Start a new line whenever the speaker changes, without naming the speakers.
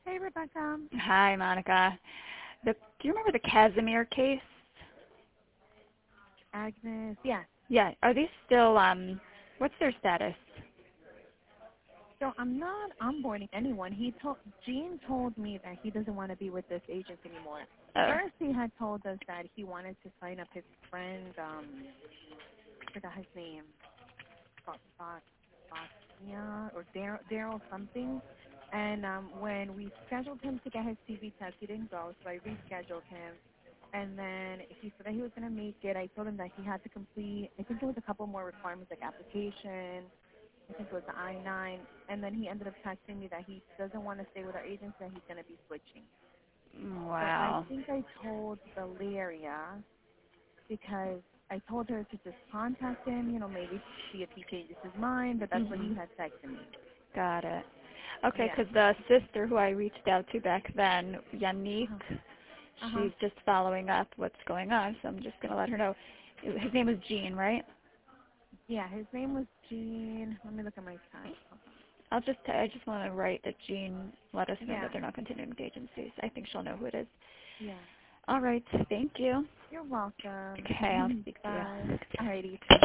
Hey, Rebecca.
Hi, Monica. Do you remember the Casimir case?
Agnes. Yes.
Yeah. Are these still, what's their status?
So I'm not onboarding anyone. Gene told me that he doesn't want to be with this agent anymore.
Oh,
First, he had told us that he wanted to sign up his friend. I forgot his name. Bosnia or Daryl something. And when we scheduled him to get his TB test, he didn't go, so I rescheduled him. And then he said that he was going to make it. I told him that he had to complete, I think it was a couple more requirements like application. I think it was the I-9. And then he ended up texting me that he doesn't want to stay with our agency, that he's going to be switching. So I
wow.
think I told Valeria because I told her to just contact him, maybe see if he changes his mind, but that's what he
Mhm.
had texted me.
Got it. Okay,
Yeah.
because the sister who I reached out to back then, Yannick,
Uh-huh. Uh-huh.
she's just following up what's going on, so I'm just going to let her know. His name is Gene, right?
Yeah, his name was Gene. Let me look at my time.
I just want to write that Jean let us know
Yeah.
that they're not continuing with agencies. I think she'll know who it is.
Yeah.
All right. Thank you.
You're welcome.
Okay, I'll speak to
Bye.
you.
Alrighty.